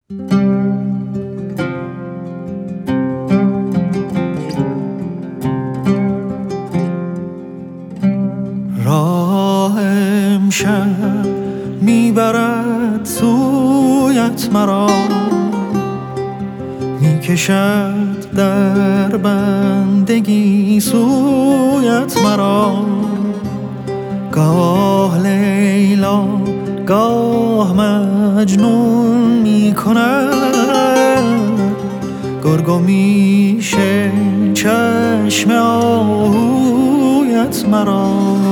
راه امشب میبرد سویت مرا، میکشد در بندگی سویت مرا. گاه لیلا گاه مجنون میکند، گرگ و میشه چشم آهویت مرا.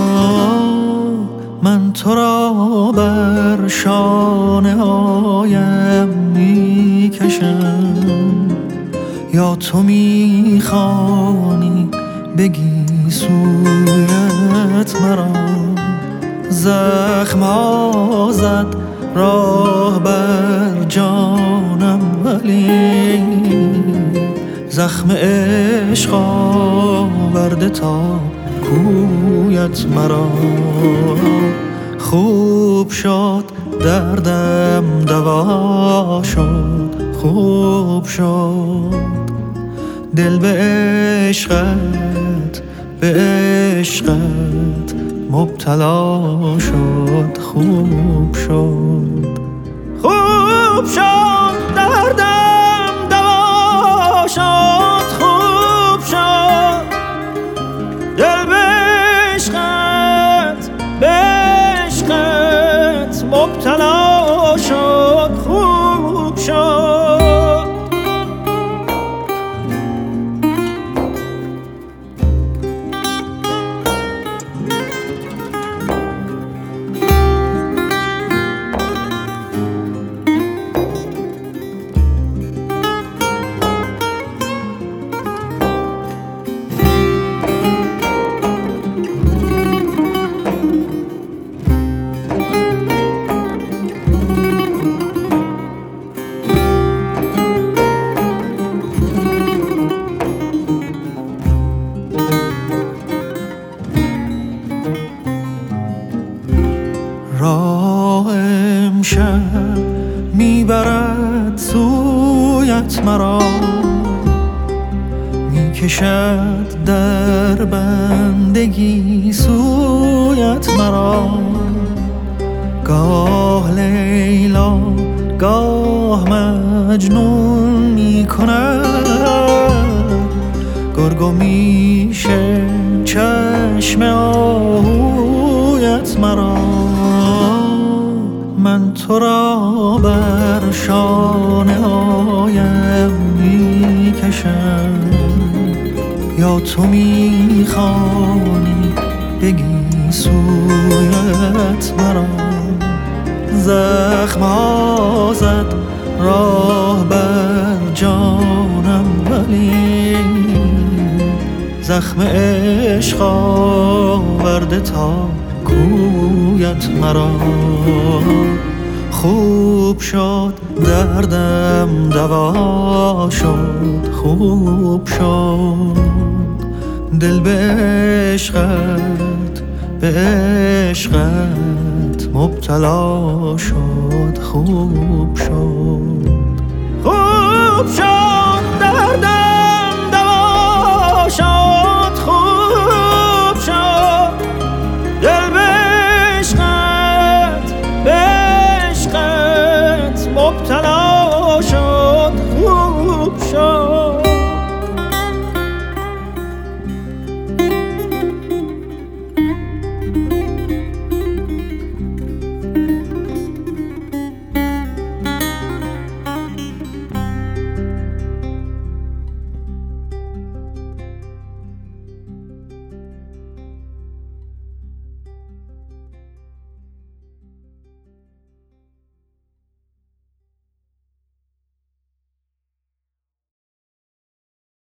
من تو را بر شانه هایم میکشم، یا تو میخوانی بگی سویت مرا. زخم ها زد راه بر جانم، ولی زخم عشق آورده تا کویت مرا. خوب شد دردم دوا شد، خوب شد دل به عشقت، به عشقت مبتلا شد. خوب شد، خوب شد دردم دوا شد، خوب شد دل به عشقت، به عشقت مبتلا شد. خوب شد. راه امشب میبرد سویت مرا، میکشد در بندگی سویت مرا. گاه لیلا گاه مجنون میکند، گرگ و میشه چشم آهویت مرا. من تو را بر شانه هایم میکشم، یا تو میخوانی بگی سویت مرا. زخم ها زد راه بر جانم، ولی زخم عشق آورده تا کویت مرا. خوب شد دردم دوا شد، خوب شد دل به عشقت، به عشقت مبتلا شد. خوب شد، خوب شد دردم